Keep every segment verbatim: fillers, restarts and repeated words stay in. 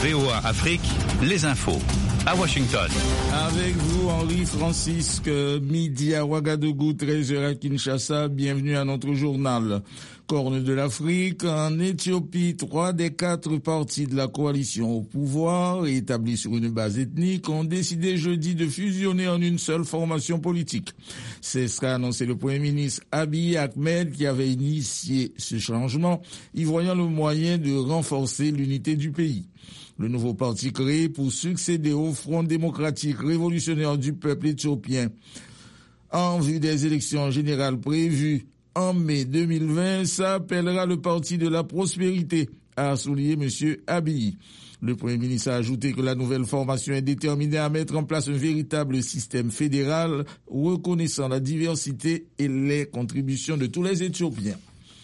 V O A Afrique, les infos. À Washington. Avec vous, Henri Francisque, midi à Ouagadougou, treize heures à Kinshasa. Bienvenue à notre journal. Corne de l'Afrique, en Éthiopie, trois des quatre partis de la coalition au pouvoir, établis sur une base ethnique, ont décidé jeudi de fusionner en une seule formation politique. C'est ce qu'a annoncé le Premier ministre Abiy Ahmed, qui avait initié ce changement, y voyant le moyen de renforcer l'unité du pays. Le nouveau parti créé pour succéder au Front démocratique révolutionnaire du peuple éthiopien en vue des élections générales prévues en mai deux mille vingt, s'appellera le Parti de la prospérité, a souligné M. Abiy. Le Premier ministre a ajouté que la nouvelle formation est déterminée à mettre en place un véritable système fédéral reconnaissant la diversité et les contributions de tous les Éthiopiens.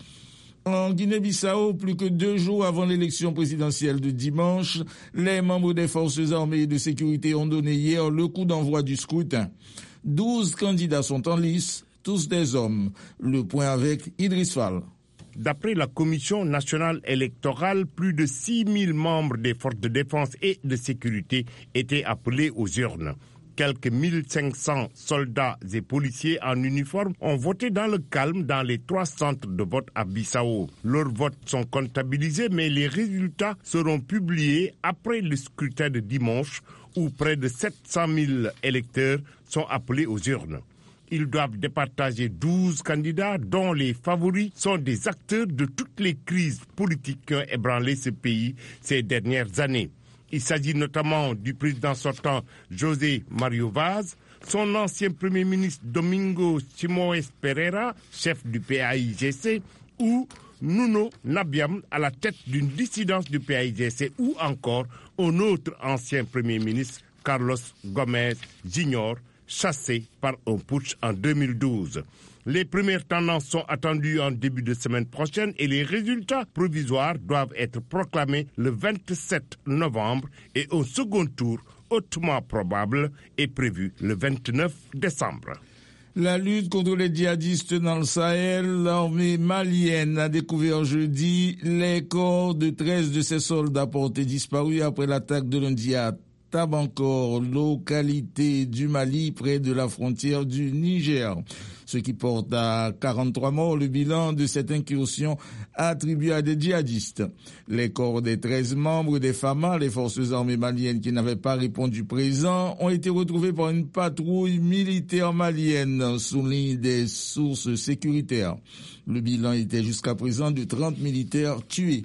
En Guinée-Bissau, plus que deux jours avant l'élection présidentielle de dimanche, les membres des forces armées et de sécurité ont donné hier le coup d'envoi du scrutin. Douze candidats sont en lice, tous des hommes. Le point avec Idriss Fall. D'après la Commission nationale électorale, plus de six mille membres des forces de défense et de sécurité étaient appelés aux urnes. Quelques mille cinq cents soldats et policiers en uniforme ont voté dans le calme dans les trois centres de vote à Bissau. Leurs votes sont comptabilisés, mais les résultats seront publiés après le scrutin de dimanche, où près de sept cent mille électeurs sont appelés aux urnes. Ils doivent départager douze candidats dont les favoris sont des acteurs de toutes les crises politiques qui ont ébranlé ce pays ces dernières années. Il s'agit notamment du président sortant José Mario Vaz, son ancien premier ministre Domingo Simoes Pereira, chef du P A I G C, ou Nuno Nabiam à la tête d'une dissidence du P A I G C, ou encore un autre ancien premier ministre, Carlos Gomez Junior, chassé par un putsch en deux mille douze. Les premières tendances sont attendues en début de semaine prochaine et les résultats provisoires doivent être proclamés le vingt-sept novembre et un second tour hautement probable est prévu le vingt-neuf décembre. La lutte contre les djihadistes dans le Sahel, l'armée malienne a découvert jeudi les corps de treize de ses soldats portés disparus après l'attaque de lundi à Tabankor, localité du Mali près de la frontière du Niger. Ce qui porte à quarante-trois morts le bilan de cette incursion attribuée à des djihadistes. Les corps des treize membres des F A M A, les forces armées maliennes qui n'avaient pas répondu présent, ont été retrouvés par une patrouille militaire malienne, soulignent des sources sécuritaires. Le bilan était jusqu'à présent de trente militaires tués.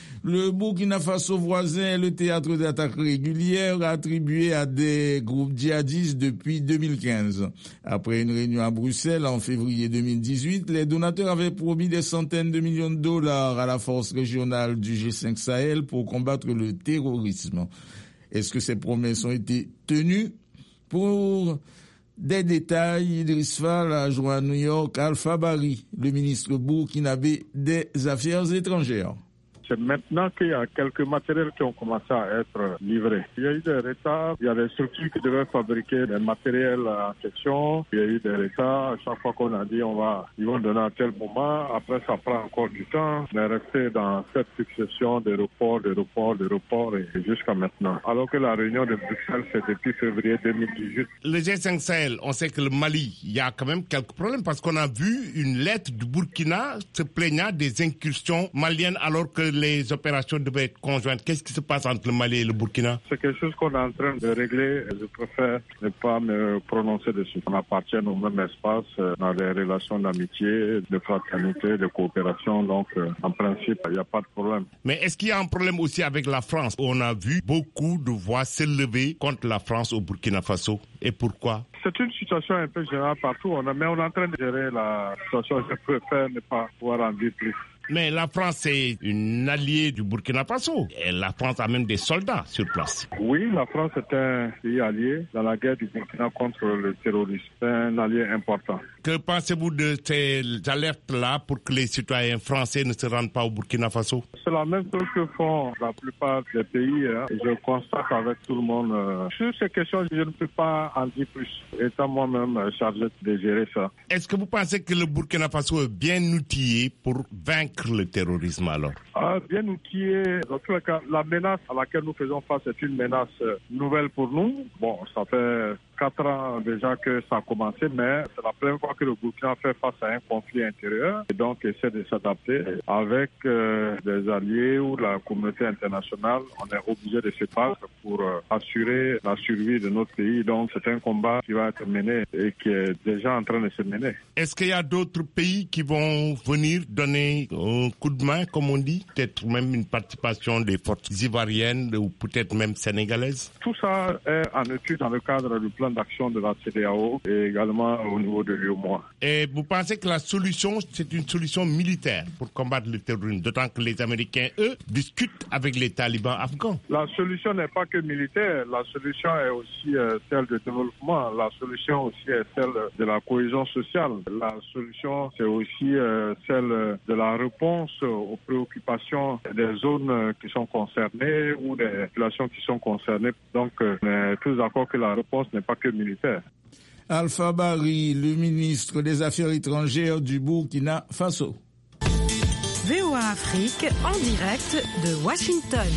Le Burkina Faso voisin est le théâtre d'attaques régulières attribuées à des groupes djihadistes depuis deux mille quinze. Après une réunion à Bruxelles en février deux mille dix-huit, les donateurs avaient promis des centaines de millions de dollars à la force régionale du G cinq Sahel pour combattre le terrorisme. Est-ce que ces promesses ont été tenues? Pour des détails, Idriss Fall a joint à New York Alpha Bari, le ministre burkinabé des Affaires étrangères. C'est maintenant qu'il y a quelques matériels qui ont commencé à être livrés. Il y a eu des retards, il y a des structures qui devaient fabriquer des matériels en question. Il y a eu des retards. À chaque fois qu'on a dit on va, ils vont donner à tel moment. Après, ça prend encore du temps. On est resté dans cette succession de reports, de reports, de reports et jusqu'à maintenant. Alors que la réunion de Bruxelles, c'est depuis février deux mille dix-huit. Le G cinq Sahel, on sait que le Mali, il y a quand même quelques problèmes parce qu'on a vu une lettre du Burkina se plaignant des incursions maliennes alors que les opérations devaient être conjointes. Qu'est-ce qui se passe entre le Mali et le Burkina? C'est quelque chose qu'on est en train de régler. Je préfère ne pas me prononcer dessus. On appartient au même espace, dans des relations d'amitié, de fraternité, de coopération. Donc, en principe, il n'y a pas de problème. Mais est-ce qu'il y a un problème aussi avec la France? On a vu beaucoup de voix s'élever contre la France au Burkina Faso. Et pourquoi? C'est une situation un peu générale partout. On a, mais on est en train de gérer la situation. Je préfère ne pas pouvoir en dire plus. Mais la France est une alliée du Burkina Faso. Et la France a même des soldats sur place. Oui, la France est un pays allié dans la guerre du Burkina contre le terrorisme. C'est un allié important. Que pensez-vous de ces alertes-là pour que les citoyens français ne se rendent pas au Burkina Faso? C'est la même chose que font la plupart des pays. Hein. Je constate avec tout le monde. Euh, sur ces questions, je ne peux pas en dire plus. Étant moi-même chargé de gérer ça. Est-ce que vous pensez que le Burkina Faso est bien outillé pour vaincre vaincre le terrorisme alors? Ah, bien outillé. Dans tous les cas, la menace à laquelle nous faisons face est une menace nouvelle pour nous. Bon, ça fait quatre ans déjà que ça a commencé, mais c'est la première fois que le Burkina fait face à un conflit intérieur et donc essaie de s'adapter. Avec euh, des alliés ou la communauté internationale, on est obligé de se battre pour euh, assurer la survie de notre pays. Donc c'est un combat qui va être mené et qui est déjà en train de se mener. Est-ce qu'il y a d'autres pays qui vont venir donner un coup de main, comme on dit? Peut-être même une participation des forces ivoiriennes ou peut-être même sénégalaises? Tout ça est en étude dans le cadre du plan d'action de la C E D E A O et également au niveau de l'U E M O A. Et vous pensez que la solution, c'est une solution militaire pour combattre le terrorisme, d'autant que les Américains, eux, discutent avec les talibans afghans? La solution n'est pas que militaire, la solution est aussi euh, celle de développement, la solution aussi est celle de la cohésion sociale, la solution c'est aussi euh, celle de la réponse aux préoccupations des zones qui sont concernées ou des populations qui sont concernées. Donc, euh, on est tous d'accord que la réponse n'est pas que militaire. Alpha Bari, le ministre des Affaires étrangères du Burkina Faso. V O A Afrique, en direct de Washington.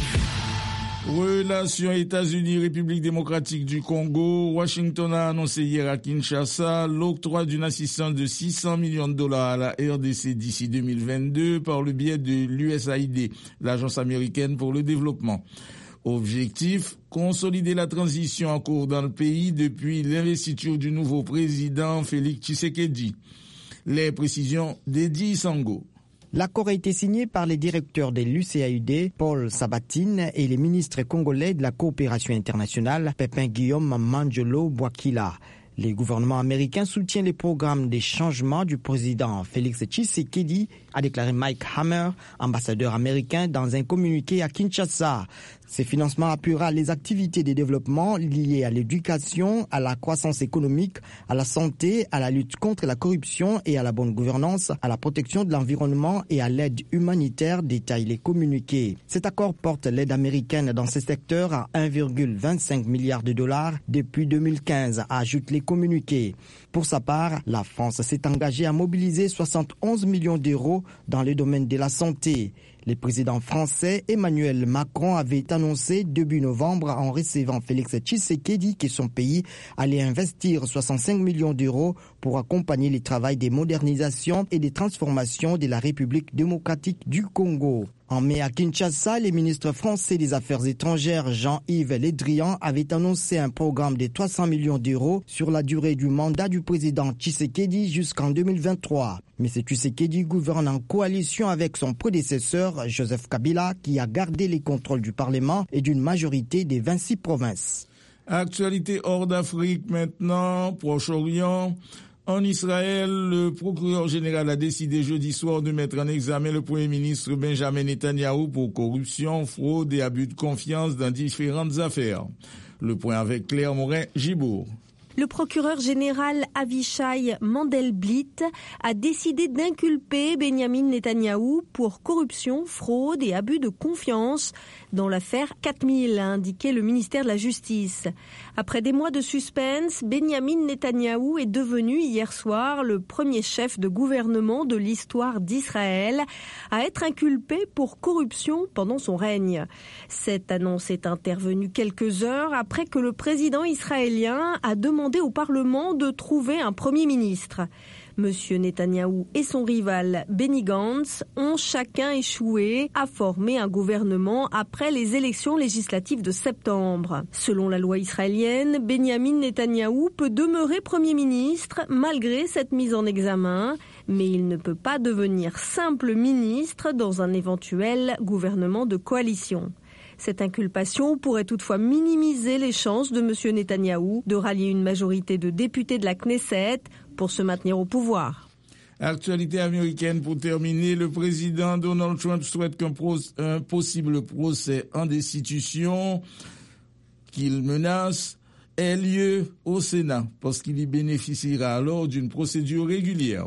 Relations États-Unis-République démocratique du Congo. Washington a annoncé hier à Kinshasa l'octroi d'une assistance de six cents millions de dollars à la R D C d'ici deux mille vingt-deux par le biais de l'U S A I D, l'Agence américaine pour le développement. Objectif, consolider la transition en cours dans le pays depuis l'investiture du nouveau président Félix Tshisekedi. Les précisions d'Eddie Sango. L'accord a été signé par les directeurs de l'U S A I D, Paul Sabatine, et les ministres congolais de la coopération internationale, Pépin Guillaume Manjolo Bouakila. Le gouvernement américain soutient les programmes de changement du président Félix Tshisekedi, a déclaré Mike Hammer, ambassadeur américain, dans un communiqué à Kinshasa. Ces financements appuiera les activités de développement liées à l'éducation, à la croissance économique, à la santé, à la lutte contre la corruption et à la bonne gouvernance, à la protection de l'environnement et à l'aide humanitaire, détaillent les communiqués. Cet accord porte l'aide américaine dans ces secteurs à un virgule vingt-cinq milliard de dollars depuis deux mille quinze, ajoutent les communiqués. Pour sa part, la France s'est engagée à mobiliser soixante et onze millions d'euros dans le domaine de la santé. Le président français Emmanuel Macron avait annoncé début novembre en recevant Félix Tshisekedi que son pays allait investir soixante-cinq millions d'euros pour accompagner le travail de modernisation et de transformation de la République démocratique du Congo. En mai à Kinshasa, le ministre français des Affaires étrangères Jean-Yves Le Drian avait annoncé un programme de trois cents millions d'euros sur la durée du mandat du président Tshisekedi jusqu'en deux mille vingt-trois. M. Tshisekedi gouverne en coalition avec son prédécesseur Joseph Kabila, qui a gardé les contrôles du Parlement et d'une majorité des vingt-six provinces. Actualité hors d'Afrique maintenant, Proche-Orient. En Israël, le procureur général a décidé jeudi soir de mettre en examen le Premier ministre Benjamin Netanyahou pour corruption, fraude et abus de confiance dans différentes affaires. Le point avec Claire Morin-Gibourg. Le procureur général Avishai Mandelblit a décidé d'inculper Benjamin Netanyahou pour corruption, fraude et abus de confiance dans l'affaire quatre mille, a indiqué le ministère de la Justice. Après des mois de suspense, Benjamin Netanyahou est devenu hier soir le premier chef de gouvernement de l'histoire d'Israël à être inculpé pour corruption pendant son règne. Cette annonce est intervenue quelques heures après que le président israélien a demandé au Parlement de trouver un Premier ministre. Monsieur Netanyahou et son rival Benny Gantz ont chacun échoué à former un gouvernement après les élections législatives de septembre. Selon la loi israélienne, Benjamin Netanyahou peut demeurer Premier ministre malgré cette mise en examen, mais il ne peut pas devenir simple ministre dans un éventuel gouvernement de coalition. Cette inculpation pourrait toutefois minimiser les chances de M. Netanyahou de rallier une majorité de députés de la Knesset pour se maintenir au pouvoir. Actualité américaine pour terminer, le président Donald Trump souhaite qu'un pro- un possible procès en destitution qu'il menace ait lieu au Sénat parce qu'il y bénéficiera alors d'une procédure régulière.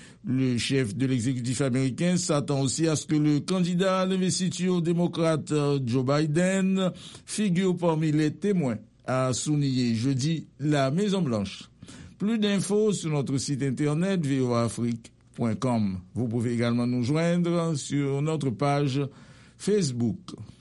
Le chef de l'exécutif américain s'attend aussi à ce que le candidat à l'investiture démocrate Joe Biden figure parmi les témoins, a souligné jeudi la Maison-Blanche. Plus d'infos sur notre site internet v o a afrique point com. Vous pouvez également nous joindre sur notre page Facebook.